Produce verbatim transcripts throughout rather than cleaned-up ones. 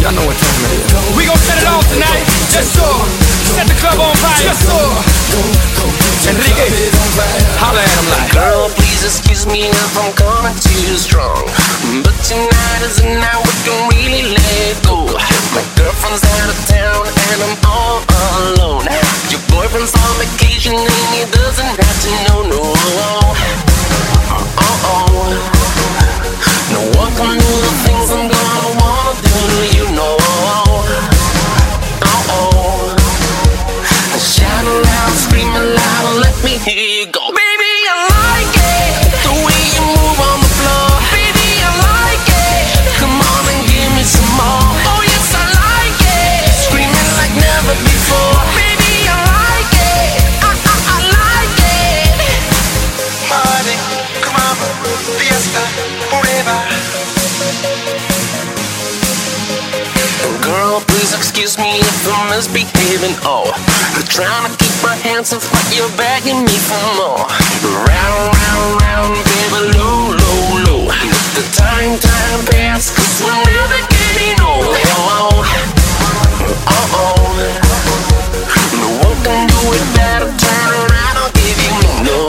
Y'all know what time it is. We gon' set it off tonight. Just so. Set the club on fire. Just so. Enrique, holla at him like. Girl, please excuse me if I'm coming too strong, but tonight is the night we can really let go. My girlfriend's out of town and I'm all alone. Your boyfriend's on vacation and he doesn't have to know, no. Uh-oh. No one can do the things I'm gonna wanna do to you, no. Uh-oh. Shout aloud, scream aloud, let me hear you go. Baby, I like it, the way you move on the floor. Baby, I like it, come on and give me some more. Oh yes, I like it, screaming like never before. Baby, I like it, I, I, I like it. Party, come on, fiesta, forever. Girl, please excuse me if I'm misbehaving. Oh, I'm trying to keep my hands off, but you're begging me for more. Round, round, round, baby, low, low, low. Let the time, time pass, cause we're never getting old. Oh, oh, oh. No one can do it better. Turn around, I'll give you no.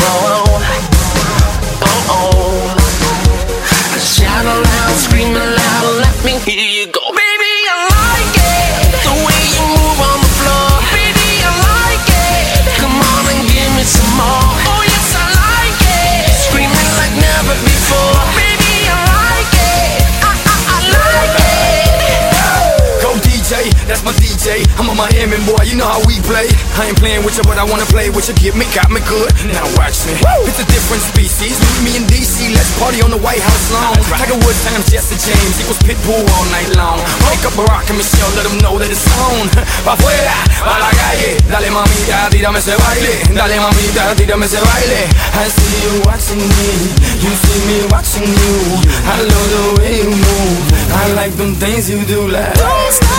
Oh, oh. Shout aloud, scream aloud, let me hear you go. Baby, I like it, the way you move on the floor. Baby, I like it, come on and give me some more. Oh yes, I like it, screaming like never before. Baby, I like it, I, I, I like it. Go D J, that's my D J. I'm a Miami boy, you know how we play. I ain't playing with you, but I wanna play with you. Get me, got me good, now watch me. Woo! It's a different species, meet me in D C. Let's party on the White House lawn. Tiger Woods times Jesse James equals Pitbull all night long. Wake up Barack and Michelle, let them know that it's on. Pa' afuera, pa' la calle. Dale mamita, tírame ese baile. Dale mamita, tírame ese baile. I see you watching me, you see me watching you. I love the way you move, I like them things you do like. Don't stop.